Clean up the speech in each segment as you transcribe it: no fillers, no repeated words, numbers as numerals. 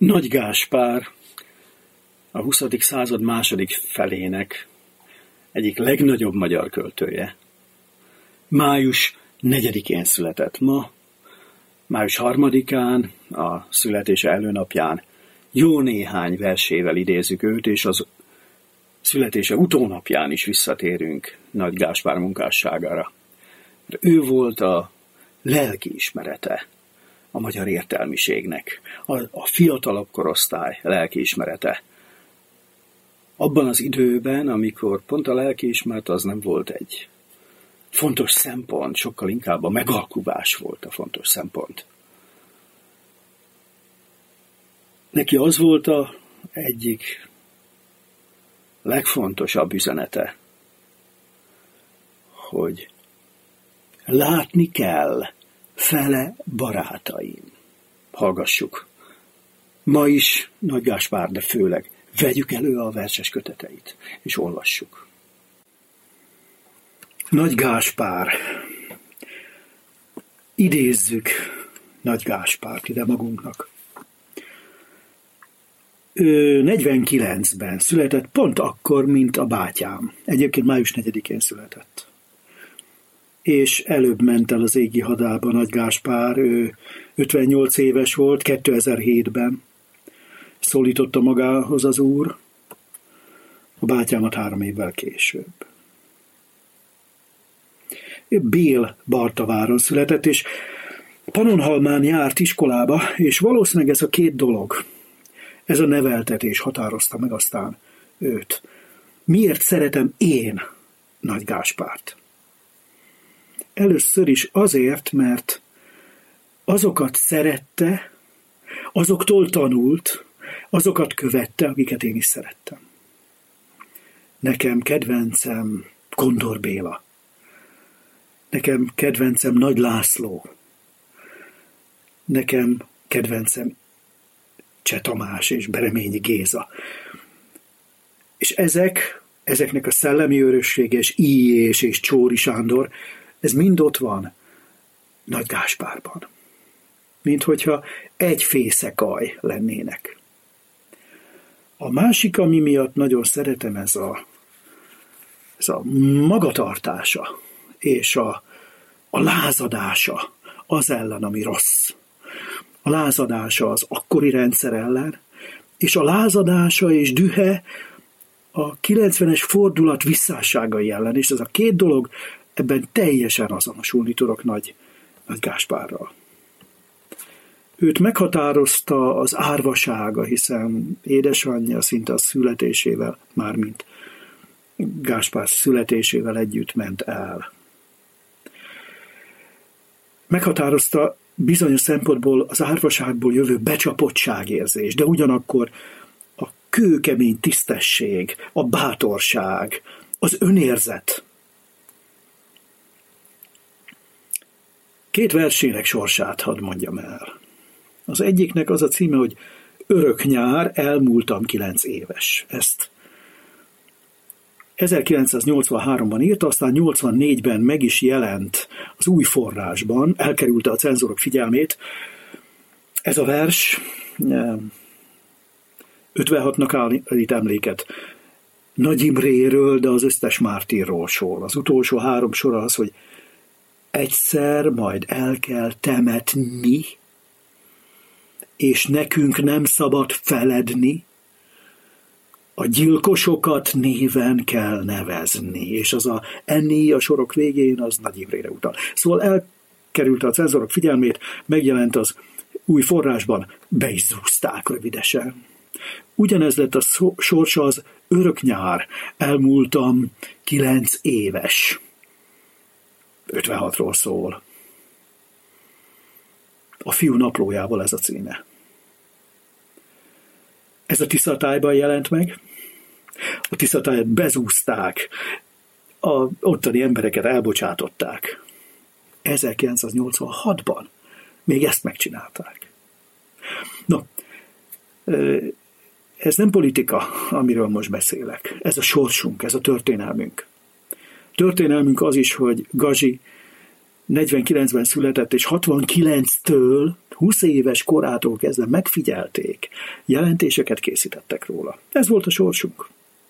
Nagy Gáspár a 20. század második felének egyik legnagyobb magyar költője. Május 4-én született ma, május 3-án, a születése előnapján jó néhány versével idézzük őt, és az születése utónapján is visszatérünk Nagy Gáspár munkásságára. Ő volt a lelkiismerete a magyar értelmiségnek, a fiatalabb korosztály lelkiismerete. Abban az időben, amikor pont a lelkiismeret az nem volt egy fontos szempont, sokkal inkább a megalkuvás volt a fontos szempont. Neki az volt az egyik legfontosabb üzenete, hogy látni kell fele barátaim. Hallgassuk. Ma is Nagy Gáspár, de főleg vegyük elő a verses köteteit, és olvassuk. Nagy Gáspár. Idézzük Nagy Gáspárt ide magunknak. Ő 49-ben született, pont akkor, mint a bátyám. Egyébként május 4-én született. És előbb ment el az égi hadába Nagy Gáspár, ő 58 éves volt, 2007-ben szólította magához az Úr, a bátyámat 3 évvel később. Bél Bartaváron született, és Pannonhalmán járt iskolába, és valószínűleg ez a két dolog, ez a neveltetés határozta meg aztán őt. Miért szeretem én Nagy Gáspárt? Először is azért, mert azokat szerette, azoktól tanult, azokat követte, akiket én is szerettem. Nekem kedvencem Kondor Béla. Nekem kedvencem Nagy László. Nekem kedvencem Cseh Tamás és Bereményi Géza. És ezeknek a szellemi öröksége, és Illyés és Csóri Sándor, ez mind ott van Nagy Gáspárban. Mint hogyha egy fészekaj lennének. A másik, ami miatt nagyon szeretem, ez a magatartása, és a lázadása az ellen, ami rossz. A lázadása az akkori rendszer ellen, és a lázadása és dühe a 90-es fordulat visszásságai ellen, és ez a két dolog, ebben teljesen azonosulni tudok Nagy Gáspárral. Őt meghatározta az árvasága, hiszen édesanyja szinte a születésével, mármint Gáspár születésével együtt ment el. Meghatározta bizonyos szempontból az árvaságból jövő becsapottságérzés, de ugyanakkor a kőkemény tisztesség, a bátorság, az önérzet. 2 versének sorsát hadd mondjam el. Az egyiknek az a címe, hogy Örök nyár, elmúltam 9 éves. Ezt 1983-ban írta, aztán 84-ben meg is jelent az Új Forrásban, elkerülte a cenzorok figyelmét. Ez a vers 56-nak állít emléket Nagy Imréről, de az összes mártírról szól. Az utolsó 3 sora az, hogy egyszer majd el kell temetni, és nekünk nem szabad feledni, a gyilkosokat néven kell nevezni, és az a enni a sorok végén az Nagy Imrére utal. Szóval elkerülte a cenzorok figyelmét, megjelent az Új Forrásban, be is zúzták rövidesen. Ugyanez lett a sorsa az Örök nyár, elmúltam 9 éves. 56-ról szól. A fiú naplójával ez a címe. Ez a Tiszatályban jelent meg. A Tiszatályat bezúzták, a ottani embereket elbocsátották. 1986-ban még ezt megcsinálták. No, ez nem politika, amiről most beszélek. Ez a sorsunk, ez a történelmünk. Történelmünk az is, hogy Gazi 49-ben született, és 69-től 20 éves korától kezdve megfigyelték, jelentéseket készítettek róla. Ez volt a sorsunk.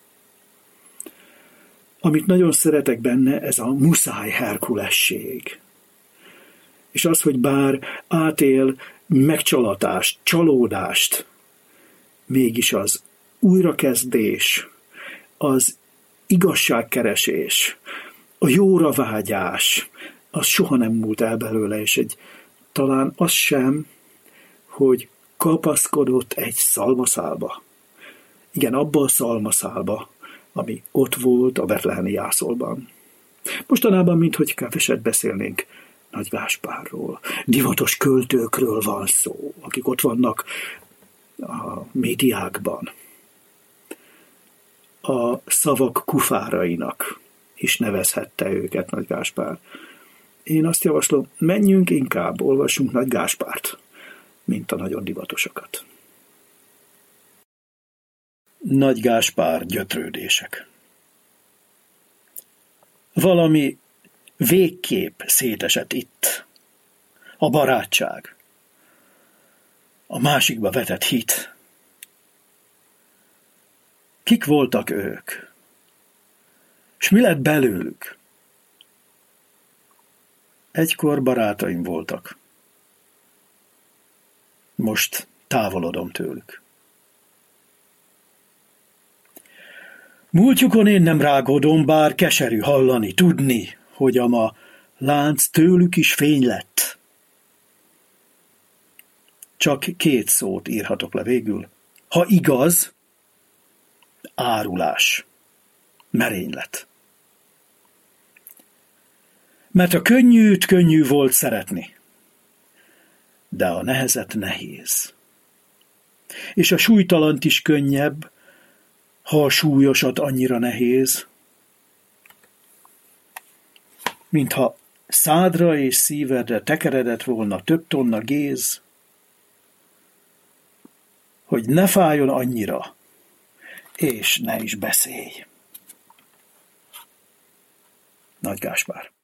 Amit nagyon szeretek benne, ez a muszáj herkulesség. És az, hogy bár átél megcsalatást, csalódást, mégis az újrakezdés, az igazságkeresés, a jóra vágyás, az soha nem múlt el belőle, és talán az sem, hogy kapaszkodott egy szalmaszálba. Igen, abba a szalmaszálba, ami ott volt a betlehemi jászolban. Mostanában, minthogy keveset beszélnénk Nagy Gáspárról, divatos költőkről van szó, akik ott vannak a médiákban. A szavak kufárainak is nevezhette őket Nagy Gáspár. Én azt javaslom, menjünk inkább, olvassunk Nagy Gáspárt, mint a nagyon divatosokat. Nagy Gáspár gyötrődések. Valami végképp szétesett itt. A barátság. A másikba vetett hit. Kik voltak ők? S mi lett belőlük? Egykor barátaim voltak. Most távolodom tőlük. Múltjukon én nem rágódom, bár keserű hallani, tudni, hogy a ma lánc tőlük is fény lett. Csak 2 szót írhatok le végül. Ha igaz, árulás, merénylet. Mert a könnyűt könnyű volt szeretni, de a nehezet nehéz. És a súlytalant is könnyebb, ha a súlyosat annyira nehéz, mintha szádra és szívedre tekeredett volna több tonna géz, hogy ne fájjon annyira, és ne is beszélj. Nagy Gáspár.